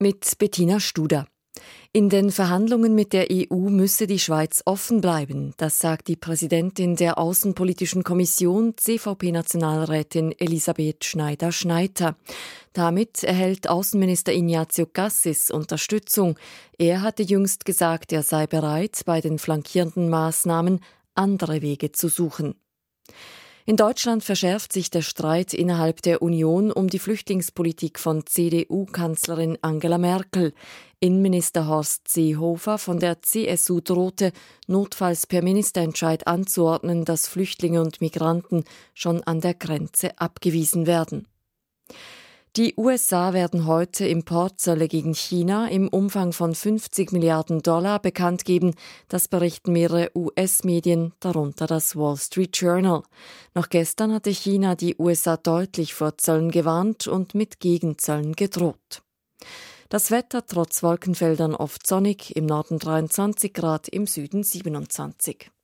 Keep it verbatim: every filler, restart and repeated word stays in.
Mit Bettina Studer. In den Verhandlungen mit der E U müsse die Schweiz offen bleiben. Das sagt die Präsidentin der Außenpolitischen Kommission, C V P-Nationalrätin Elisabeth Schneider-Schneiter. Damit erhält Außenminister Ignazio Cassis Unterstützung. Er hatte jüngst gesagt, er sei bereit, bei den flankierenden Maßnahmen andere Wege zu suchen. In Deutschland verschärft sich der Streit innerhalb der Union um die Flüchtlingspolitik von C D U-Kanzlerin Angela Merkel. Innenminister Horst Seehofer von der C S U drohte, notfalls per Ministerentscheid anzuordnen, dass Flüchtlinge und Migranten schon an der Grenze abgewiesen werden. Die U S A werden heute Importzölle gegen China im Umfang von fünfzig Milliarden Dollar bekannt geben. Das berichten mehrere U S-Medien, darunter das Wall Street Journal. Noch gestern hatte China die U S A deutlich vor Zöllen gewarnt und mit Gegenzöllen gedroht. Das Wetter trotz Wolkenfeldern oft sonnig, im Norden dreiundzwanzig Grad, im Süden siebenundzwanzig.